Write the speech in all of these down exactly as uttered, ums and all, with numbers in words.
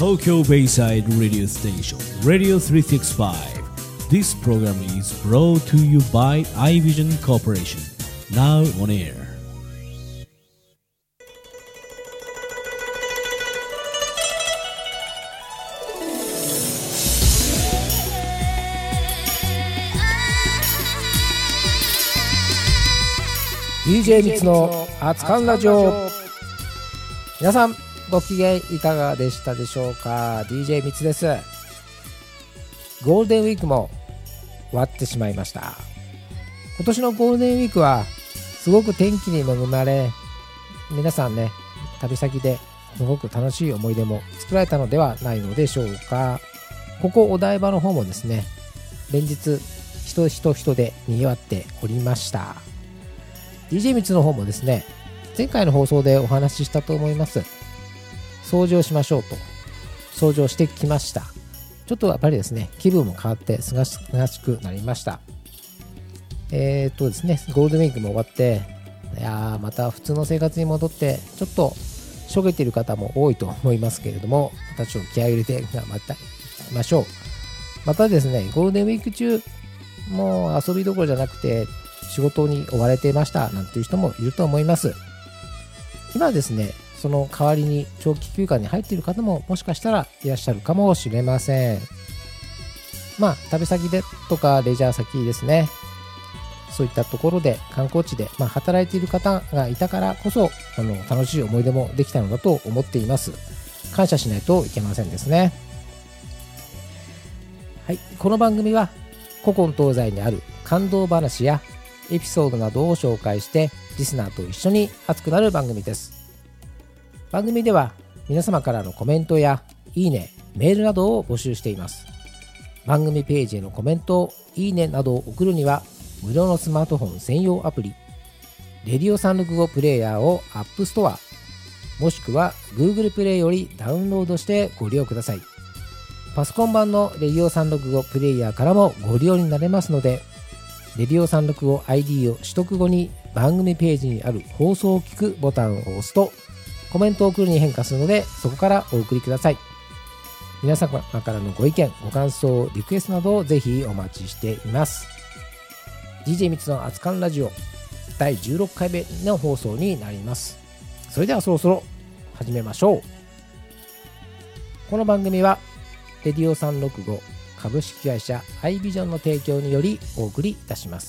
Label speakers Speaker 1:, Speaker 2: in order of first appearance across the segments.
Speaker 1: Tokyo Bayside Radio Station Radio three sixty-five. This program is brought to you by iVision Corporation. Now on air.
Speaker 2: ディージェー みつの熱燗ラジオ。皆さんご機嫌いかがでしたでしょうか。 ディージェー みつです。ゴールデンウィークも終わってしまいました。今年のゴールデンウィークはすごく天気に恵まれ、皆さんね、旅先ですごく楽しい思い出も作られたのではないのでしょうか。ここお台場の方もですね、連日人人人で賑わっておりました。ディージェー みつの方もですね、前回の放送でお話ししたと思います。掃除をしましょうと掃除をしてきました。ちょっとやっぱりですね、気分も変わってすがしくなりました。えーっとですね、ゴールデンウィークも終わって、いやーまた普通の生活に戻って、ちょっとしょげている方も多いと思いますけれども、またちょっと気合を入れて頑張っていきましょう。またですね、ゴールデンウィーク中、もう遊びどころじゃなくて、仕事に追われていましたなんていう人もいると思います。今ですね、その代わりに長期休暇に入っている方ももしかしたらいらっしゃるかもしれません。まあ旅先でとかレジャー先ですね、そういったところで観光地で、まあ、働いている方がいたからこそ、あの楽しい思い出もできたのだと思っています。感謝しないといけませんですね。はい、この番組は古今東西にある感動話やエピソードなどを紹介してリスナーと一緒に熱くなる番組です。番組では皆様からのコメントやいいね、メールなどを募集しています。番組ページへのコメント、いいねなどを送るには無料のスマートフォン専用アプリレディオさんろくごプレイヤーを App Store もしくは Google プレイよりダウンロードしてご利用ください。パソコン版のレディオさんろくごプレイヤーからもご利用になれますので、レディオさんろくご アイディー を取得後に番組ページにある放送を聞くボタンを押すとコメントを送るに変化するので、そこからお送りください。皆様からのご意見、ご感想、リクエストなどをぜひお待ちしています。 ディージェー みつの熱燗ラジオだいじゅうろっかいめの放送になります。それではそろそろ始めましょう。この番組はレディオさんろくご株式会社アイビジョンの提供によりお送りいたします。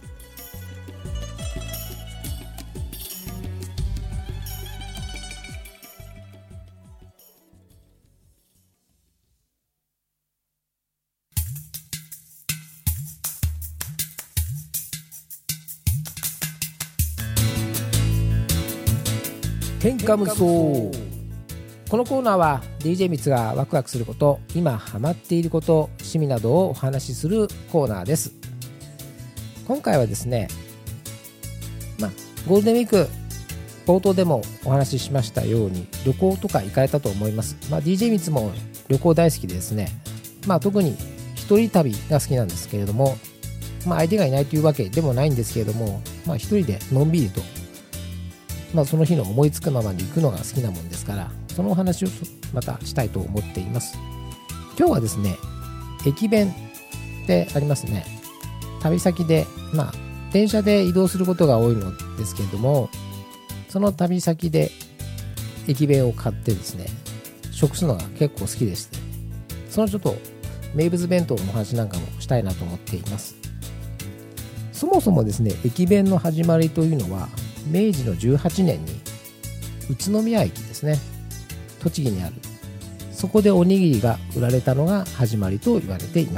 Speaker 2: 天下無双。このコーナーは ディージェー みつがワクワクすること、今ハマっていること、趣味などをお話しするコーナーです。今回はですね、まあ、ゴールデンウィーク冒頭でもお話ししましたように旅行とか行かれたと思います。まあ、ディージェー みつも旅行大好きでですね、まあ、特に一人旅が好きなんですけれども、まあ、相手がいないというわけでもないんですけれども、まあ、一人でのんびりと、まあ、その日の思いつくままに行くのが好きなもんですから、そのお話をまたしたいと思っています。今日はですね、駅弁ってありますね。旅先で、まあ電車で移動することが多いのですけれども、その旅先で駅弁を買ってですね、食すのが結構好きでして、そのちょっと名物弁当の話なんかもしたいなと思っています。そもそもですね、駅弁の始まりというのは明治のじゅうはちねんに宇都宮駅ですね、栃木にある、そこでおにぎりが売られたのが始まりと言われています。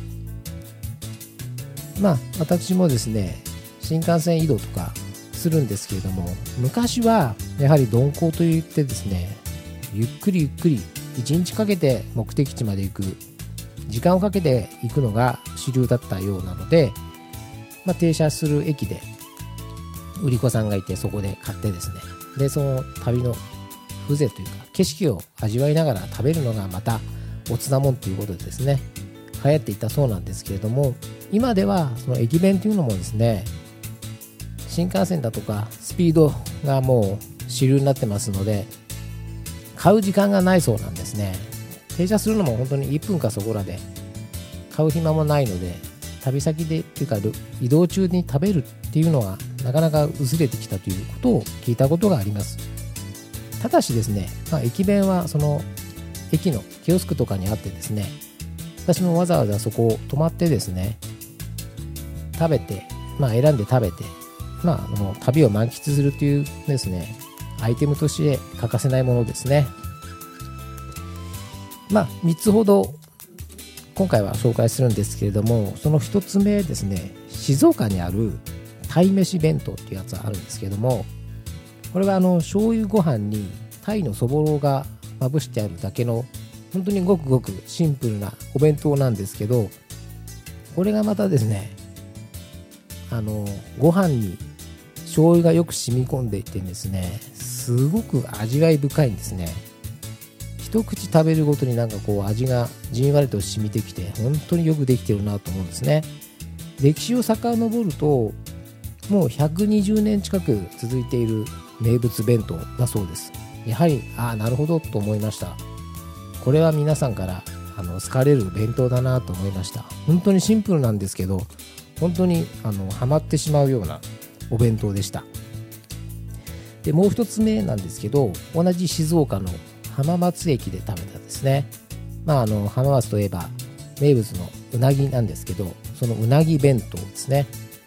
Speaker 2: まあ私もですね、新幹線移動とかするんですけれども、昔はやはり鈍行といってですね、ゆっくりゆっくりいちにちかけて目的地まで行く、時間をかけて行くのが主流だったようなので、まあ、停車する駅で売り子さんがいて、そこで買ってですね、でその旅の風情というか景色を味わいながら食べるのがまたおつなもんということでですね、流行っていたそうなんですけれども、今ではその駅弁というのもですね、新幹線だとかスピードがもう主流になってますので、 買う時間がないそうなんですね。停車するのも本当にいっぷんかそこらで、買う暇もないので、旅先でっていうか移動中に食べるっていうのがなかなか薄れてきたということを聞いたことがあります。ただしですね、まあ、駅弁はその駅のキオスクとかにあってですね、私もわざわざそこを泊まってですね、食べて、まあ、選んで食べて、まあ、あの旅を満喫するというですね、アイテムとして欠かせないものですね。まあ、みっつほど今回は紹介するんですけれども、そのひとつめですね、静岡にある鯛めし弁当っていうやつがあるんですけれども、これはあの醤油ご飯に鯛のそぼろがまぶしてあるだけの本当にごくごくシンプルなお弁当なんですけど、これがまたですね、あのご飯に醤油がよく染み込んでいてですね、すごく味わい深いんですね。一口食べるごとになんかこう味がじんわりと染みてきて、本当によくできてるなと思うんですね。歴史を遡るともうひゃくにじゅうねん近く続いている名物弁当だそうです。やはりああなるほどと思いました。これは皆さんからあの好かれる弁当だなと思いました。本当にシンプルなんですけど、本当にあのハマってしまうようなお弁当でした。でもう一つ目なんですけど、同じ静岡の浜松駅で食べたですね。まああの浜松といえば名物のうなぎなんですけど、そのうなぎ弁当ですね。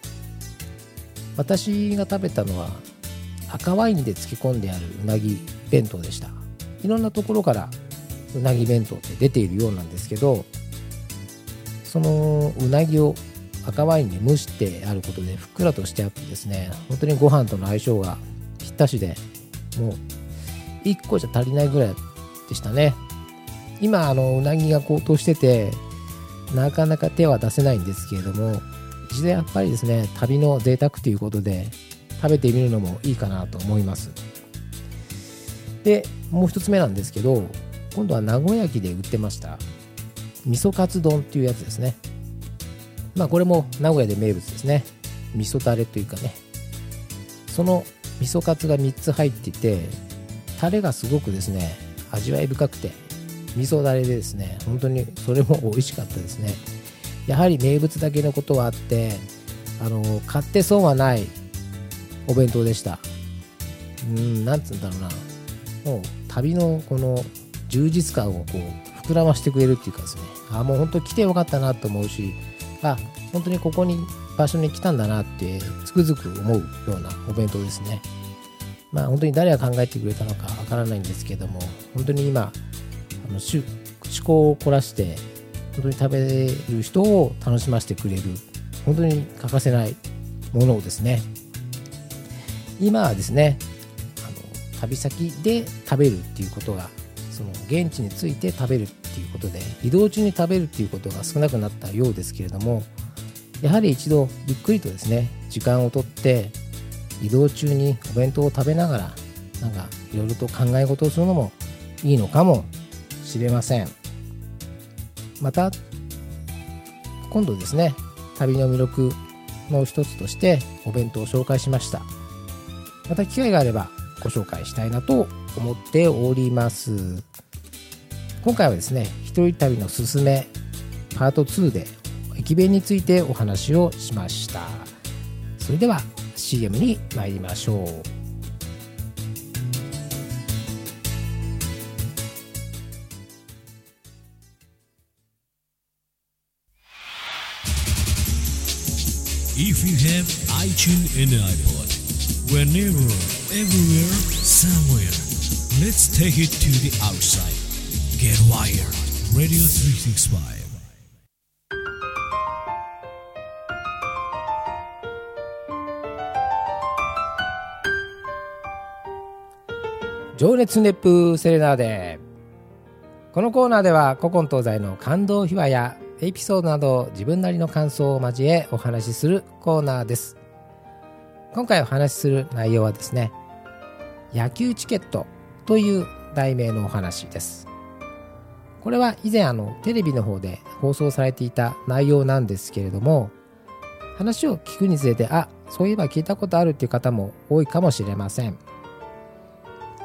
Speaker 2: 私が食べたのは赤ワインで漬け込んであるうなぎ弁当でした。いろんなところからうなぎ弁当って出ているようなんですけど、そのうなぎを赤ワインで蒸してあることでふっくらとしてあってですね、本当にご飯との相性がぴったしで、もういっこじゃ足りないぐらいでしたね。今あのうなぎが高騰しててなかなか手は出せないんですけれども、一度やっぱりですね、旅の贅沢ということで食べてみるのもいいかなと思います。でもう一つ目なんですけど、今度は名古屋駅で売ってました味噌カツ丼っていうやつですね。まあこれも名古屋で名物ですね。味噌タレというかね、その味噌カツがみっつ入っていて、タレがすごくですね味わい深くて、味噌タレでですね、本当にそれも美味しかったですね。やはり名物だけのことはあって、あの買って損はないお弁当でした。うーん、なんつうんだろうな、もう旅のこの充実感をこう膨らましてくれるっていうかですね、あもう本当来てよかったなと思うし、あ本当にここに場所に来たんだなってつくづく思うようなお弁当ですね。まあ本当に誰が考えてくれたのかわからないんですけども、本当に今あの趣向を凝らして本当に食べる人を楽しませてくれる、本当に欠かせないものをですね、今はですね、あの旅先で食べるっていうことが、その現地について食べるっていうことで移動中に食べるっていうことが少なくなったようですけれども、やはり一度ゆっくりとですね時間をとって移動中にお弁当を食べながら、なんかいろいろと考え事をするのもいいのかもしれません。また今度ですね、旅の魅力の一つとしてお弁当を紹介しました。また機会があればご紹介したいなと思っております。今回はですね、一人旅のすすめパートツーで駅弁についてお話をしました。それでは シーエム に参りましょう。
Speaker 1: If you have iTunes and iPod, whenever, everywhere, somewhere, let's take it to the outside. Get wired. Radio スリーシックスファイブ。
Speaker 2: 情熱熱風セレナーデ。このコーナーでは古今東西の感動秘話やエピソードなど自分なりの感想を交えお話しするコーナーです。今回お話しする内容はですね、野球チケットという題名のお話です。これは以前あのテレビの方で放送されていた内容なんですけれども、話を聞くにつれて、あ、そういえば聞いたことあるっていう方も多いかもしれません。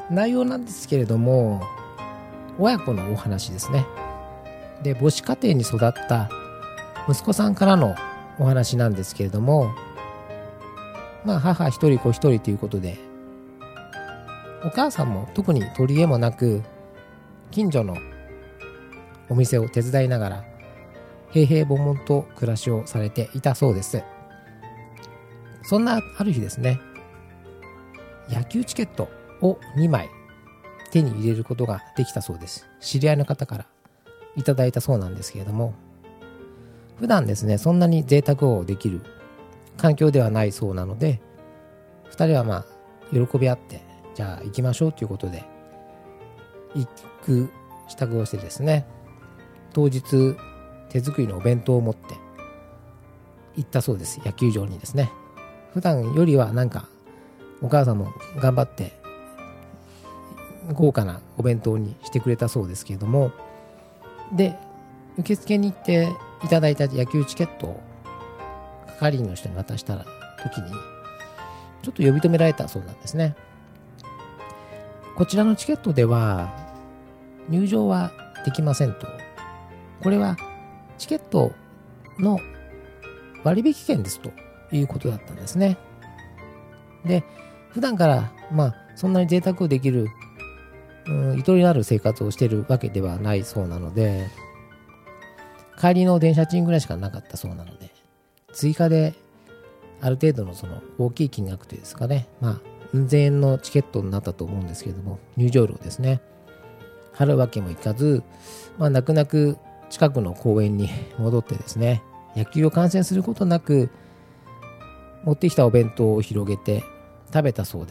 Speaker 2: 内容なんですけれども、親子のお話ですね。で、母子家庭に育った息子さんからのお話なんですけれども、まあ母一人子一人ということで、お母さんも特に取り柄もなく、近所のお店を手伝いながら平々凡々と暮らしをされていたそうです。そんなある日ですね、野球チケットをにまい手に入れることができたそうです。知り合いの方からいただいたそうなんですけれども、普段ですね、そんなに贅沢をできる環境ではないそうなので、ふたりはまあ喜び合って、じゃあ行きましょうということで行く支度をしてですね、当日手作りのお弁当を持って行ったそうです。野球場にですね。普段よりはなんかお母さんも頑張って豪華なお弁当にしてくれたそうですけれども、で受付に行っていただいた野球チケットを係員の人に渡した時にちょっと呼び止められたそうなんですね。こちらのチケットでは入場はできませんと。これはチケットの割引券ですということだったんですね。で、普段からまあそんなに贅沢をできる、うん、ゆとりのある生活をしているわけではないそうなので、帰りの電車賃ぐらいしかなかったそうなので、追加である程度のその大きい金額というですかね、まあうん千円のチケットになったと思うんですけれども、入場料ですね、払うわけもいかず、まあ泣く泣く近くの公園に戻ってですね、野球を観戦することなく持ってきたお弁当を広げて食べたそうです。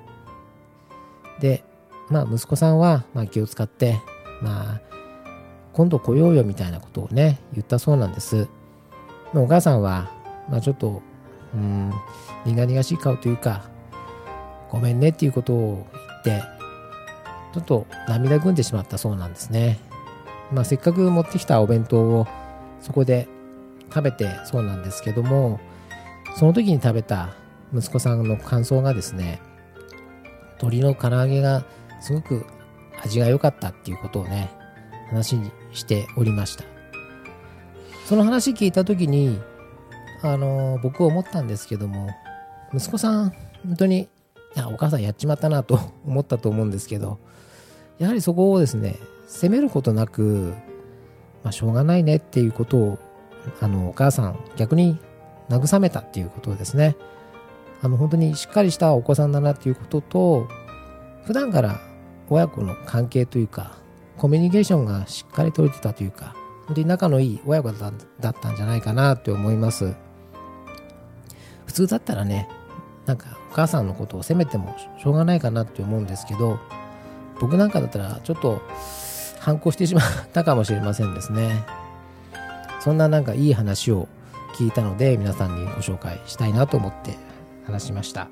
Speaker 2: で、まあ息子さんはまあ気を使って、まあ今度来ようよみたいなことをね言ったそうなんです。お母さんはまあちょっとうーん苦々しい顔というか、ごめんねっていうことを言ってちょっと涙ぐんでしまったそうなんですね。まあせっかく持ってきたお弁当をそこで食べてそうなんですけども、その時に食べた息子さんの感想がですね、鶏の唐揚げがすごく味が良かったっていうことをね話にしておりました。その話聞いた時にあのー、僕は思ったんですけども、息子さん本当にいやお母さんやっちまったなと思ったと思うんですけど、やはりそこをですね責めることなく、まあ、しょうがないねっていうことをあのお母さん逆に慰めたっていうことですね。あの本当にしっかりしたお子さんだなっていうことと、普段から親子の関係というかコミュニケーションがしっかり取れてたというか、本当に仲のいい親子だったんじゃないかなって思います。普通だったらね、なんかお母さんのことを責めてもしょうがないかなって思うんですけど、僕なんかだったらちょっと反抗してしまったかもしれませんですね。そんななんかいい話を聞いたので皆さんにご紹介したいなと思って話しました。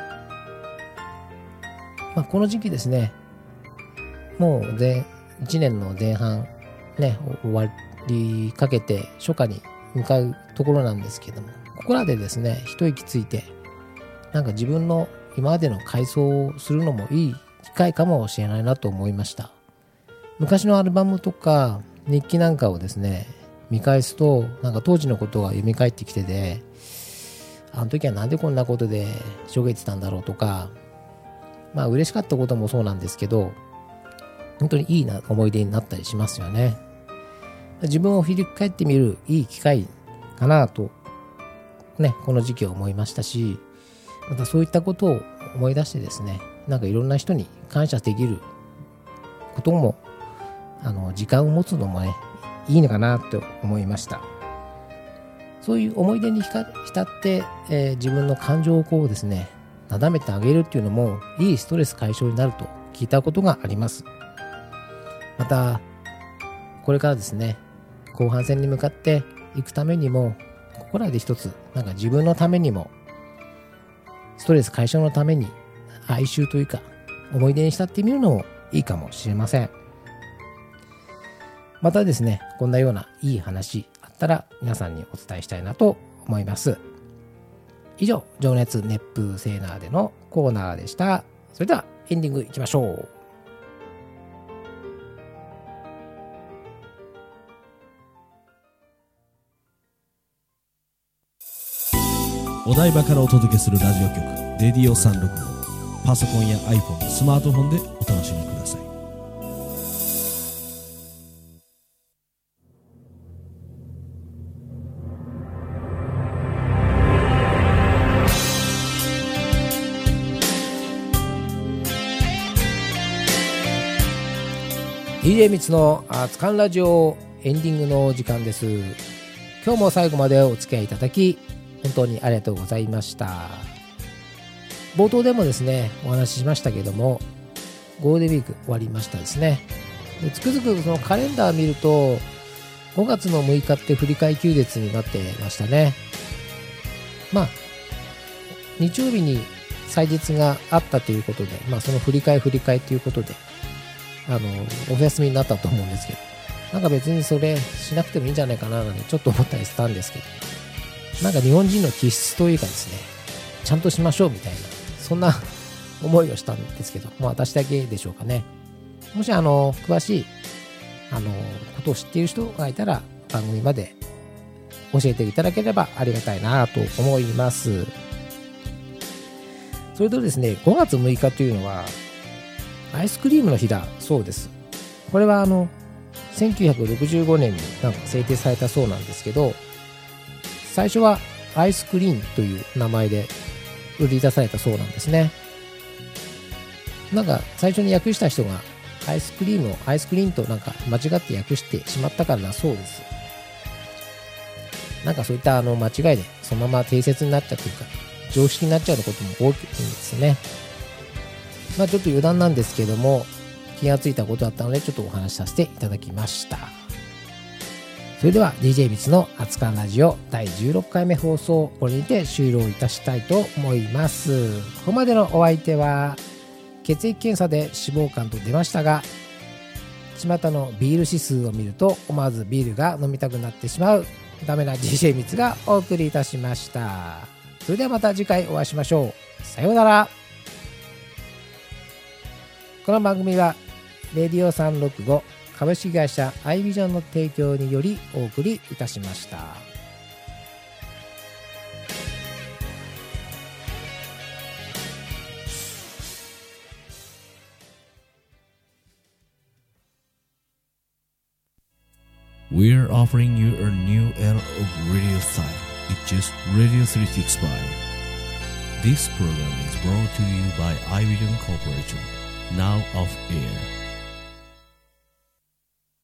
Speaker 2: まあ、この時期ですね、もう前いちねんの前半ね終わりかけて初夏に向かうところなんですけども、ここらでですね一息ついてなんか自分の今までの回想をするのもいい機会かもしれないなと思いました。昔のアルバムとか日記なんかをですね見返すと、なんか当時のことが蘇ってきてで、あの時はなんでこんなことでしょげてたんだろうとか、まあ嬉しかったこともそうなんですけど、本当にいいな思い出になったりしますよね。自分を振り返ってみるいい機会かなとね、この時期は思いましたし、またそういったことを思い出してですね、なんかいろんな人に感謝できることも、あの時間を持つのもねいいのかなと思いました。そういう思い出に浸って、えー、自分の感情をこうですねなだめてあげるっていうのもいいストレス解消になると聞いたことがあります。またこれからですね後半戦に向かっていくためにも、ここらで一つなんか自分のためにもストレス解消のために哀愁というか思い出に浸ってみるのもいいかもしれません。またですねこんなようないい話あったら皆さんにお伝えしたいなと思います。以上、情熱熱風セーナーでのコーナーでした。それではエンディングいきましょう。
Speaker 1: お台場からお届けするラジオ局レディオさんろくご、パソコンや iPhone、スマートフォンでお楽しみください。
Speaker 2: ディージェー みつの熱燗ラジオエンディングの時間です。今日も最後までお付き合いいただき本当にありがとうございました。冒頭でもですねお話ししましたけども、ゴールデンウィーク終わりましたですね。でつくづくそのカレンダー見るとごがつのむいかって振り替え休日になってましたね。まあ日曜日に祭日があったということで、まあその振り替え振り替えということであのお休みになったと思うんですけど、なんか別にそれしなくてもいいんじゃないかななんてちょっと思ったりしたんですけど、なんか日本人の気質というかですね、ちゃんとしましょうみたいなそんな思いをしたんですけど、まあ私だけでしょうかね。もしあの詳しいあのことを知っている人がいたら番組まで教えていただければありがたいなと思います。それとですね、ごがつむいかというのはアイスクリームの日だそうです。これはあのせんきゅうひゃくろくじゅうごねんになんか制定されたそうなんですけど、最初はアイスクリーンという名前で売り出されたそうなんですね。なんか最初に訳した人がアイスクリームをアイスクリーンとなんか間違って訳してしまったからだそうです。なんかそういったあの間違いでそのまま定説になっちゃうというか常識になっちゃうことも多いんですね。まあちょっと余談なんですけども、気がついたことだったのでちょっとお話しさせていただきました。それでは ディージェー みつの熱燗ラジオだいじゅうろっかいめ放送、これにて終了いたしたいと思います。ここまでのお相手は血液検査で脂肪肝と出ましたが、巷のビール指数を見ると思わずビールが飲みたくなってしまうダメな ディージェー みつがお送りいたしました。それではまた次回お会いしましょう。さようなら。この番組はレディオさんろくご株式会社アイビジョンの提供によりお送りいたしました。
Speaker 1: We're offering you a new era of radio style. It's just Radio three sixty-five. This program is brought to you by iVision Corporation. Now off air.